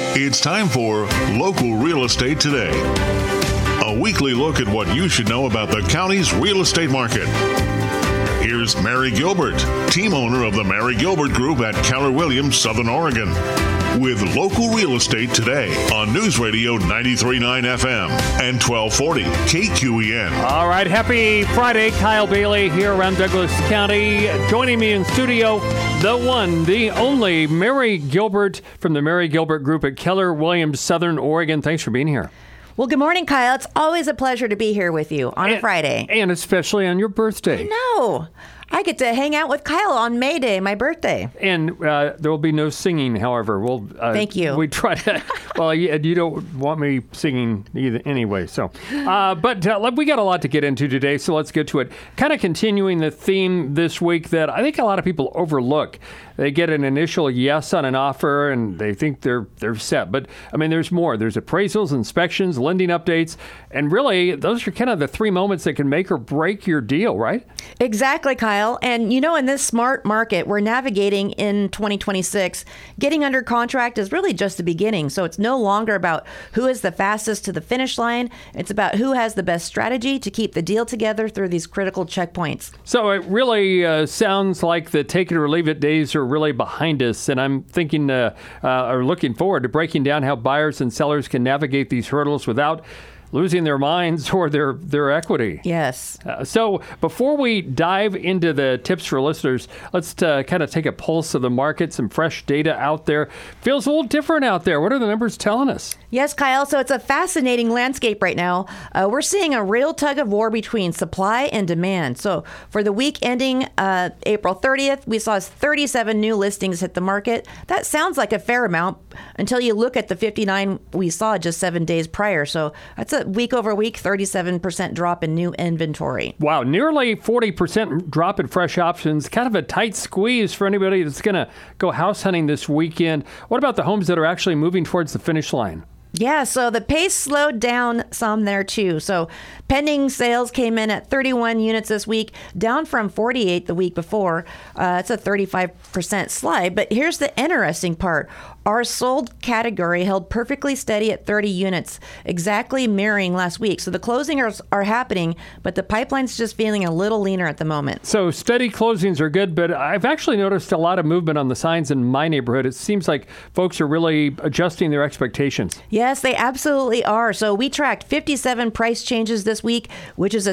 It's time for Local Real Estate Today, a weekly look at what you should know about the county's real estate market. Here's Mary Gilbert, team owner of the Mary Gilbert Group at Keller Williams, Southern Oregon, with Local Real Estate Today on News Radio 93.9 FM and 1240 KQEN. All right, happy Friday. Kyle Bailey here around Douglas County. Joining me in studio, the one, the only Mary Gilbert from the Mary Gilbert Group at Keller Williams, Southern Oregon. Thanks for being here. Well, good morning, Kyle. It's always a pleasure to be here with you on a Friday. And especially on your birthday. No, I get to hang out with Kyle on May Day, my birthday. And there will be no singing, however. Thank you. We try to, well, you don't want me singing either anyway. So, but we got a lot to get into today, so let's get to it. Kind of continuing the theme this week that I think a lot of people overlook. They get an initial yes on an offer and they think they're set. But, I mean, there's more. There's appraisals, inspections, lending updates. And really, those are kind of the three moments that can make or break your deal, right? Exactly, Kyle. And, you know, in this smart market we're navigating in 2026, getting under contract is really just the beginning. So it's no longer about who is the fastest to the finish line. It's about who has the best strategy to keep the deal together through these critical checkpoints. So it really sounds like the take it or leave it days are really behind us. And I'm thinking or looking forward to breaking down how buyers and sellers can navigate these hurdles without losing their minds or their equity. Yes. So before we dive into the tips for listeners, let's kind of take a pulse of the market, some fresh data out there. Feels a little different out there. What are the numbers telling us? Yes, Kyle. So it's a fascinating landscape right now. We're seeing a real tug of war between supply and demand. So for the week ending April 30th, we saw 37 new listings hit the market. That sounds like a fair amount until you look at the 59 we saw just 7 days prior. So that's a week over week, 37% drop in new inventory. Wow, nearly 40% drop in fresh options. Kind of a tight squeeze for anybody that's going to go house hunting this weekend. What about the homes that are actually moving towards the finish line? Yeah, so the pace slowed down some there too. So pending sales came in at 31 units this week, down from 48 the week before. It's a 35% slide. But here's the interesting part. Our sold category held perfectly steady at 30 units, exactly mirroring last week. So the closings are happening, but the pipeline's just feeling a little leaner at the moment. So steady closings are good, but I've actually noticed a lot of movement on the signs in my neighborhood. It seems like folks are really adjusting their expectations. Yes, they absolutely are. So we tracked 57 price changes this week, which is a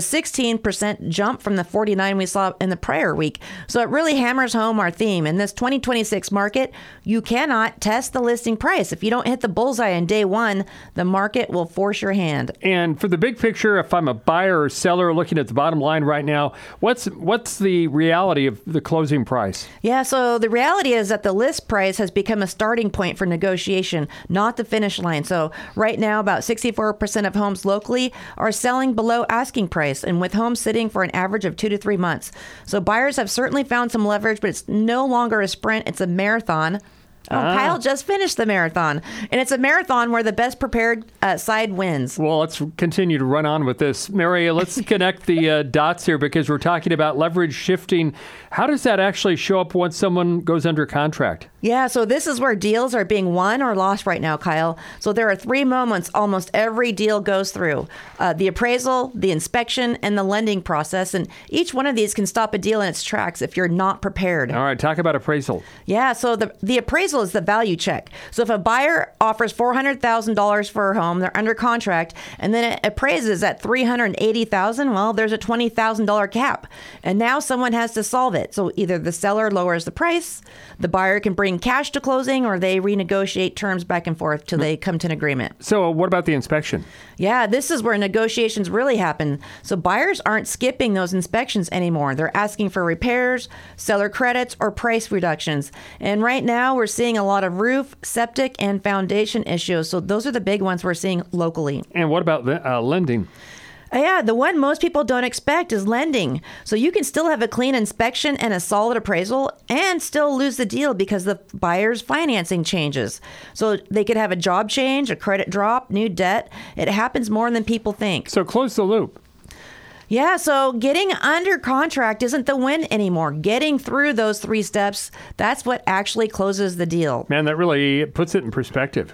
16% jump from the 49 we saw in the prior week. So it really hammers home our theme. In this 2026 market, you cannot test the listing price. If you don't hit the bullseye on day one, the market will force your hand. And for the big picture, if I'm a buyer or seller looking at the bottom line right now, what's the reality of the closing price? Yeah, so the reality is that the list price has become a starting point for negotiation, not the finish line. So right now, about 64% of homes locally are selling below asking price, and with homes sitting for an average of 2 to 3 months. So buyers have certainly found some leverage, but it's no longer a sprint, it's a marathon. Kyle just finished the marathon, and it's a marathon where the best prepared side wins. Well, let's continue to run on with this. Mary, let's connect the dots here because we're talking about leverage shifting. How does that actually show up once someone goes under contract? Yeah, so this is where deals are being won or lost right now, Kyle. So there are 3 moments almost every deal goes through. The appraisal, the inspection, and the lending process. And each one of these can stop a deal in its tracks if you're not prepared. All right, talk about appraisal. Yeah, so the appraisal is the value check. So if a buyer offers $400,000 for a home, they're under contract, and then it appraises at $380,000, well, there's a $20,000 cap. And now someone has to solve it. So either the seller lowers the price, the buyer can bring cash to closing, or they renegotiate terms back and forth till they come to an agreement. So what about the inspection? Yeah, this is where negotiations really happen. So buyers aren't skipping those inspections anymore. They're asking for repairs, seller credits, or price reductions. And right now we're seeing a lot of roof, septic, and foundation issues. So those are the big ones we're seeing locally. And what about lending? Yeah, the one most people don't expect is lending. So you can still have a clean inspection and a solid appraisal and still lose the deal because the buyer's financing changes. So they could have a job change, a credit drop, new debt. It happens more than people think. So close the loop. Yeah, so getting under contract isn't the win anymore. Getting through those 3 steps, that's what actually closes the deal. Man, that really puts it in perspective.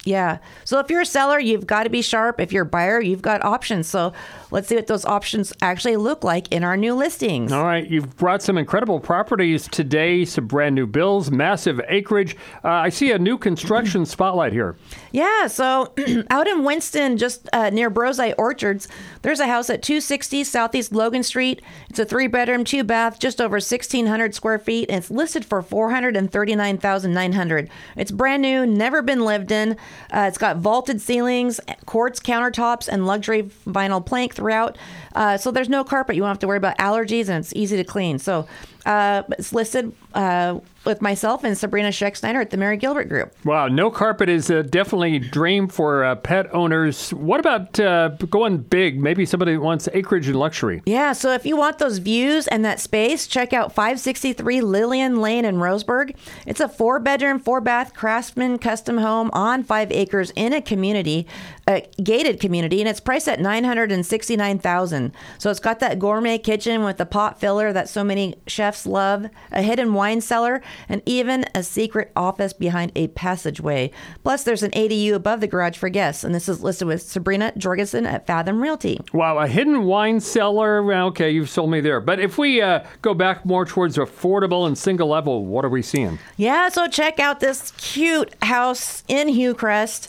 Yeah. So if you're a seller, you've got to be sharp. If you're a buyer, you've got options. So let's see what those options actually look like in our new listings. All right. You've brought some incredible properties today, some brand new builds, massive acreage. I see a new construction spotlight here. Yeah. So out in Winston, just near Brosei Orchards, there's a house at 260 Southeast Logan Street. It's a 3-bedroom, 2-bath, just over 1,600 square feet, and it's listed for $439,900. It's brand new, never been lived in. It's got vaulted ceilings, quartz countertops, and luxury vinyl plank throughout. So there's no carpet. You won't have to worry about allergies, and it's easy to clean. So it's listed with myself and Sabrina Scheck-Snyder at the Mary Gilbert Group. Wow, no carpet is definitely a dream for pet owners. What about going big? Maybe somebody wants acreage and luxury. Yeah, so if you want those views and that space, check out 563 Lillian Lane in Roseburg. It's a 4-bedroom, 4-bath Craftsman custom home on 5 acres in a community, a gated community, and it's priced at $969,000. So it's got that gourmet kitchen with the pot filler that so many chefs love, a hidden wine cellar, and even a secret office behind a passageway. Plus, there's an ADU above the garage for guests, and this is listed with Sabrina Jorgensen at Fathom Realty. Wow, a hidden wine cellar. Well, okay, you've sold me there. But if we go back more towards affordable and single level, what are we seeing? Yeah, so check out this cute house in Hillcrest,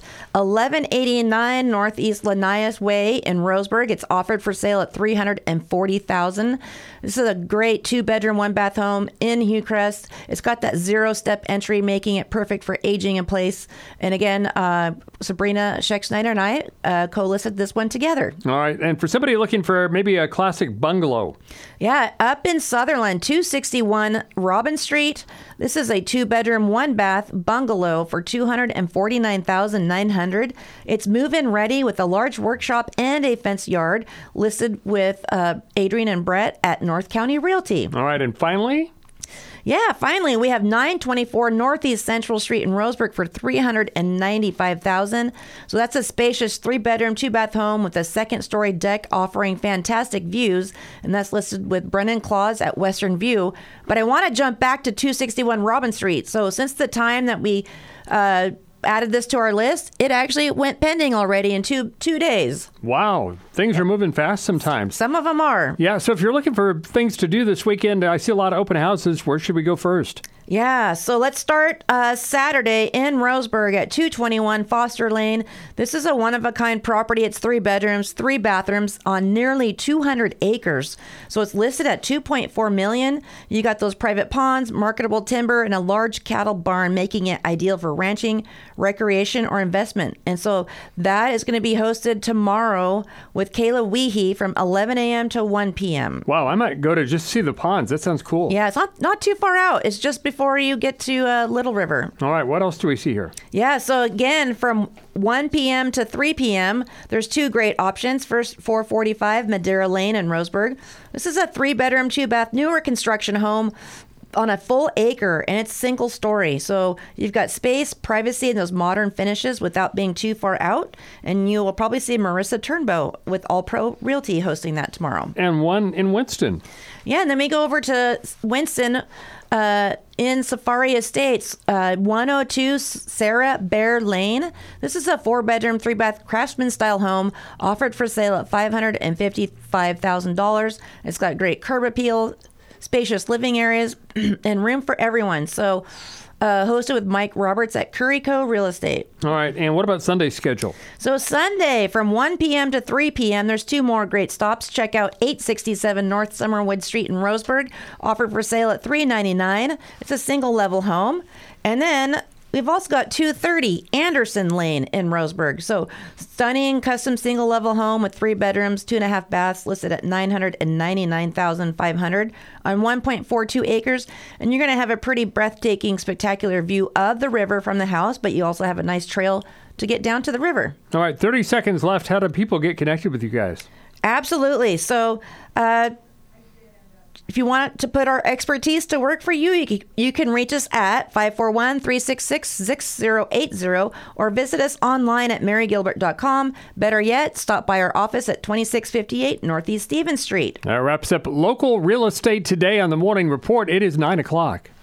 1189 Northeast Linnaeus Way in Roseburg. It's offered for sale at $340,000. This is a great 2-bedroom, 1-bath home in Hillcrest. It's got that 0-step entry, making it perfect for aging in place. And again, Sabrina Scheck-Snyder and I co-listed this one together. All right. And for somebody looking for maybe a classic bungalow. Yeah, up in Sutherland, 261 Robin Street. This is a 2-bedroom, 1-bath bungalow for $249,900. It's move-in ready with a large workshop and a fenced yard, listed with Adrian and Brett at North County Realty. All right. And finally? Yeah, finally, we have 924 Northeast Central Street in Roseburg for $395,000. So that's a spacious 3-bedroom, 2-bath home with a 2nd-story deck offering fantastic views, and that's listed with Brennan Claus at Western View. But I want to jump back to 261 Robin Street. So since the time that we added this to our list, it actually went pending already in two days. Wow. Things are moving fast sometimes. Some of them are. Yeah. So if you're looking for things to do this weekend, I see a lot of open houses. Where should we go first? Yeah, so let's start Saturday in Roseburg at 221 Foster Lane. This is a one-of-a-kind property. It's 3 bedrooms, 3 bathrooms on nearly 200 acres. So it's listed at $2.4 million. You got those private ponds, marketable timber, and a large cattle barn, making it ideal for ranching, recreation, or investment. And so that is going to be hosted tomorrow with Kayla Weehee from 11 a.m. to 1 p.m. Wow, I might go to just see the ponds. That sounds cool. Yeah, it's not too far out. It's just before you get to Little River. All right, what else do we see here? Yeah, so again, from 1 p.m. to 3 p.m., there's 2 great options. First, 445 Madeira Lane in Roseburg. This is a 3-bedroom, 2-bath, newer construction home on a full acre, and it's single story. So you've got space, privacy, and those modern finishes without being too far out. And you will probably see Marissa Turnbow with All Pro Realty hosting that tomorrow. And one in Winston. Yeah, and then we go over to Winston in Safari Estates, 102 Sarah Bear Lane. This is a 4-bedroom, 3-bath Craftsman-style home offered for sale at $555,000. It's got great curb appeal, spacious living areas, and room for everyone. So hosted with Mike Roberts at Curryco Real Estate. All right. And what about Sunday's schedule? So Sunday from 1 p.m. to 3 p.m., there's 2 more great stops. Check out 867 North Summerwood Street in Roseburg, offered for sale at $399. It's a single-level home. And then we've also got 230 Anderson Lane in Roseburg. So stunning custom single-level home with 3 bedrooms, 2.5 baths, listed at $999,500 on 1.42 acres. And you're going to have a pretty breathtaking, spectacular view of the river from the house, but you also have a nice trail to get down to the river. All right, 30 seconds left. How do people get connected with you guys? Absolutely. So if you want to put our expertise to work for you, you can reach us at 541-366-6080 or visit us online at marygilbert.com. Better yet, stop by our office at 2658 Northeast Stevens Street. That wraps up Local Real Estate Today on the Morning Report. It is 9 o'clock.